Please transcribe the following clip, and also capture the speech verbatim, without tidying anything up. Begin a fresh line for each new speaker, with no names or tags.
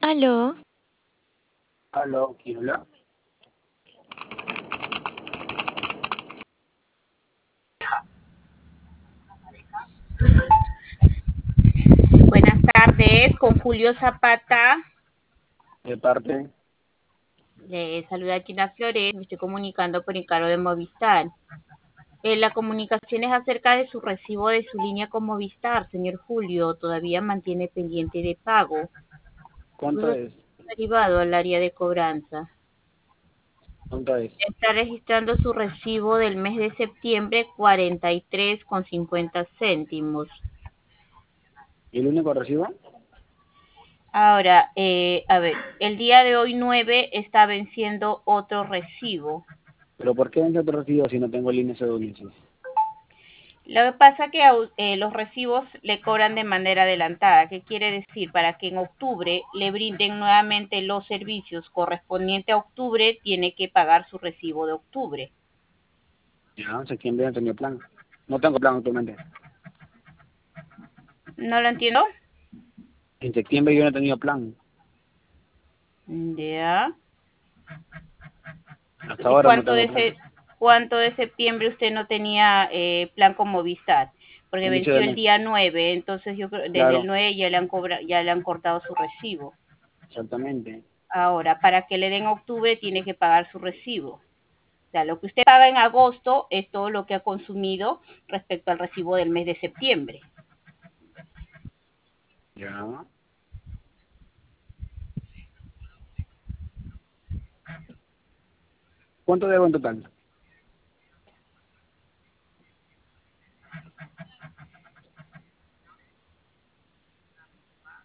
Aló,
Aló, ¿quién habla?
Buenas tardes, con Julio Zapata.
De parte,
Le saluda China Flores, me estoy comunicando por encargo de Movistar. Eh, la comunicación es acerca de su recibo de su línea con Movistar, señor Julio. Todavía mantiene pendiente de pago.
¿cuánto
Pudo
es?
ser derivado al área de cobranza.
¿Cuánto es?
Está registrando su recibo del mes de septiembre, cuarenta y tres con cincuenta céntimos.
¿Y el único recibo?
Ahora, eh, a ver, el día de hoy nueve está venciendo otro recibo.
¿Pero por qué vence otro recibo si no tengo líneas de dulces?
Lo que pasa es que au- eh, los recibos le cobran de manera adelantada. ¿Qué quiere decir? Para que en octubre le brinden nuevamente los servicios correspondientes a octubre, tiene que pagar su recibo de octubre.
Ya, en septiembre no tenía plan. No tengo plan actualmente.
¿No lo entiendo?
En septiembre yo no he tenido plan.
Ya.
Hasta
¿Y
ahora no
cuánto
tengo
de
plan.
ese, cuánto de septiembre usted no tenía eh, plan con Movistar? Porque
Inicio
venció
de
el
mes.
día nueve, entonces yo creo desde el
Claro,
nueve ya le han cobra, ya le han cortado su recibo.
exactamente.
Ahora, para que le den octubre tiene que pagar su recibo. O sea, lo que usted paga en agosto es todo lo que ha consumido respecto al recibo del mes de septiembre.
Ya. ¿Cuánto debo en total?